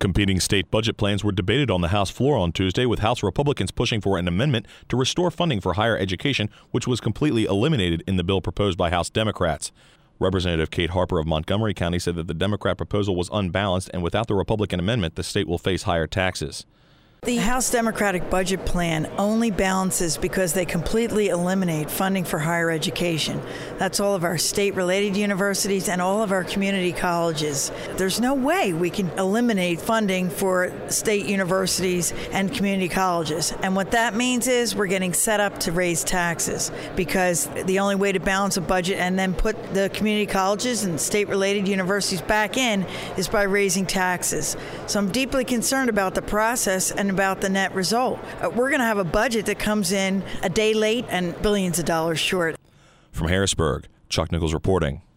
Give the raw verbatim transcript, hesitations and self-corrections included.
Competing state budget plans were debated on the House floor on Tuesday, with House Republicans pushing for an amendment to restore funding for higher education, which was completely eliminated in the bill proposed by House Democrats. Representative Kate Harper of Montgomery County said that the Democrat proposal was unbalanced, and without the Republican amendment, the state will face higher taxes. The House Democratic budget plan only balances because they completely eliminate funding for higher education. That's all of our state-related universities and all of our community colleges. There's no way we can eliminate funding for state universities and community colleges. And what that means is we're getting set up to raise taxes, because the only way to balance a budget and then put the community colleges and state-related universities back in is by raising taxes. So I'm deeply concerned about the process and about the net result. We're going to have a budget that comes in a day late and billions of dollars short. From Harrisburg, Chuck Nichols reporting.